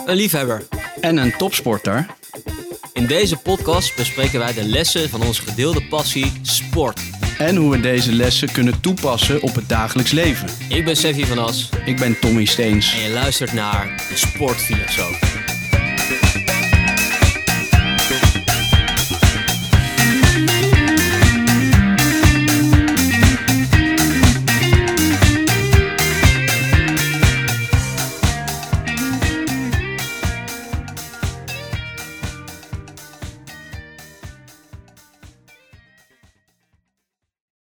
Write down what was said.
een liefhebber en een topsporter. In deze podcast bespreken wij de lessen van onze gedeelde passie sport. En hoe we deze lessen kunnen toepassen op het dagelijks leven. Ik ben Seffi van As. Ik ben Tommy Steens. En je luistert naar de Sportfilosoof.